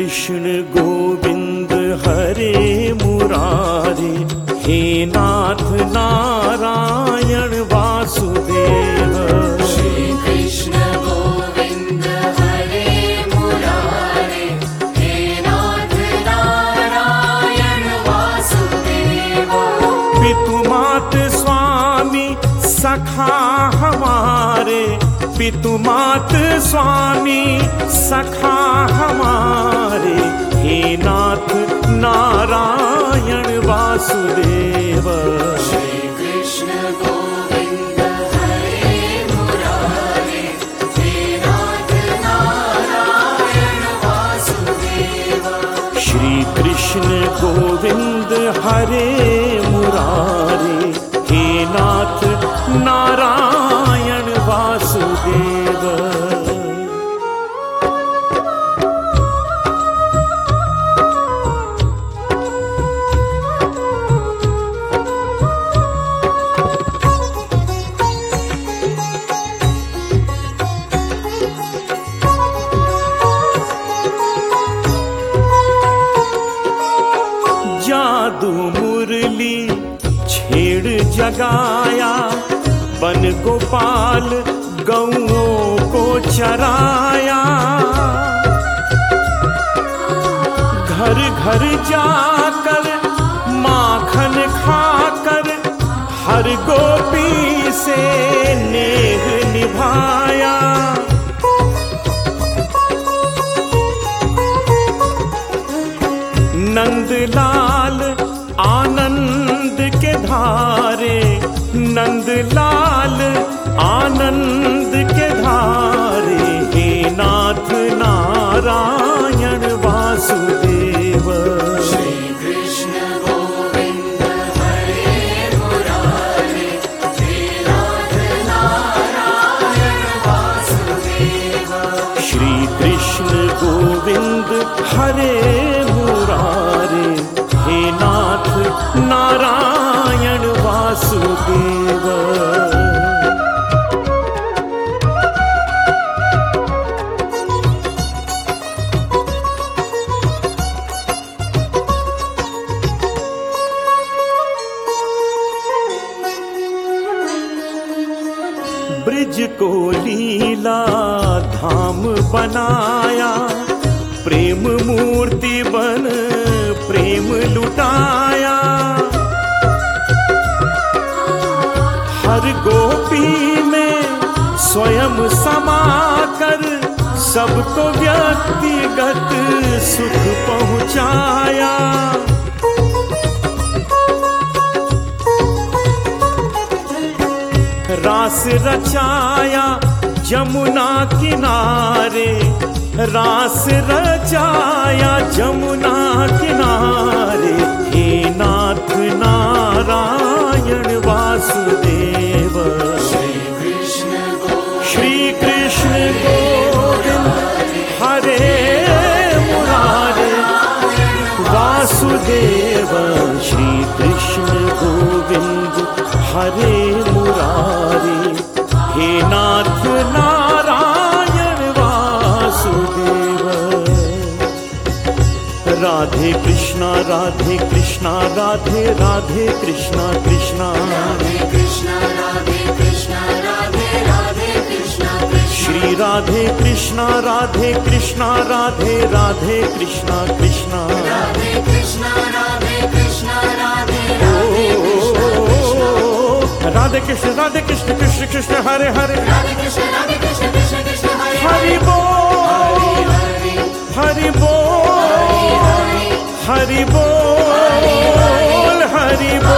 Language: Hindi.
कृष्ण गोविंद हरे मुरारे, हे नाथ नारायण वासुदेव। श्री कृष्ण गोविंद हरे मुरारे, हे नाथ नारायण वासुदेव। पितुमात स्वामी सखा हमारे, पितुमात स्वामी सखा हमारे, हे नाथ नारायण वासुदेव। श्री कृष्ण गोविंद हरे मुरारे, हे नाथ नारायण वासुदेव। श्री कृष्ण गोविंद हरे मुरारे, हे नाथ नारायण वासुदेव। जादू मुरली छेड़ जगाया, बन गोपाल गौओं को चराया। घर घर जाकर माखन खाकर, हर गोपी से नेह निभाया। नंदलाल आनंद के धारे, नंदलाल आनंद के धारे, हे नाथ नारायण वासुदेव। श्री कृष्ण गोविंद हरे मुरारे, हे नाथ नारायण वासुदेव। श्री कृष्ण गोविंद हरे मुरारे, हे नाथ नारायण वासुदेव। ब्रिज को लीला धाम बनाया, प्रेम मूर्ति बन प्रेम लुटाया। हर गोपी में स्वयं समाकर, सबको व्यक्तिगत सुख पहुंचाया। रास रचाया जमुना किनारे, रास रचाया जमुना किनारे, हे नाथ नारायण वासुदेव। श्री कृष्ण गोविंद हरे मुरारे वासुदेव। श्री कृष्ण गोविंद हरे मुरारे, हे नाथ नारायण वासुदेव। राधे कृष्णा राधे कृष्णा राधे राधे कृष्णा कृष्णा, राधे कृष्ण राधे कृष्ण राधे राधे कृष्ण कृष्ण। श्री राधे कृष्णा राधे कृष्णा राधे राधे कृष्णा कृष्णा, राधे कृष्ण राधे कृष्ण राधे राधे कृष्ण कृष्ण। राधे कृष्ण कृष्ण कृष्ण हरे हरे, राधे कृष्ण कृष्ण कृष्ण हरे हरि बोल हरि बोल हरि बोल हरि बोल।